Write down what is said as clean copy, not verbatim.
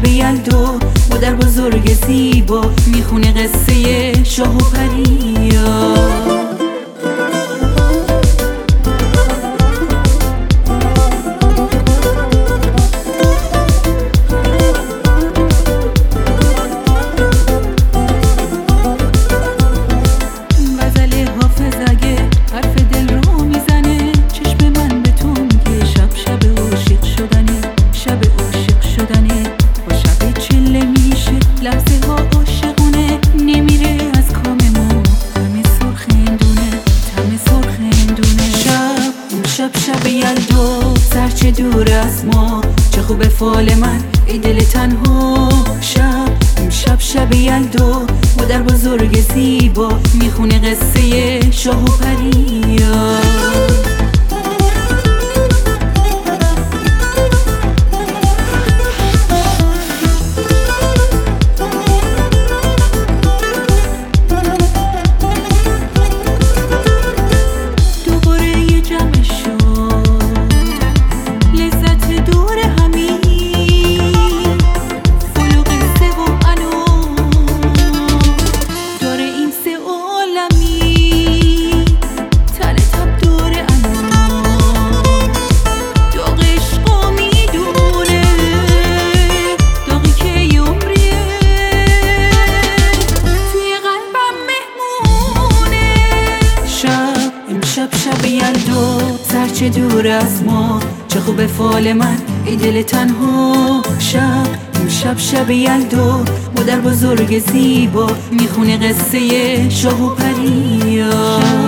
یلدو مادر بزرگ زیبا میخونه قصه شاه و پریا. لحظه ها عاشقونه نمیره از کام ما، همه سرخ اندونه همه سرخ اندونه. شب یلدو سرچه دور از ما، چه خوبه فال من ای دل تنها. شب یلدو مادر بزرگ زیبا میخونه قصه شاه و پریا. شب یلدو سرچه دور از ما، چه خوبه فال من ای دل تنها. شب یلدو مادر بزرگ زیبا میخونه قصه شاه و پریا.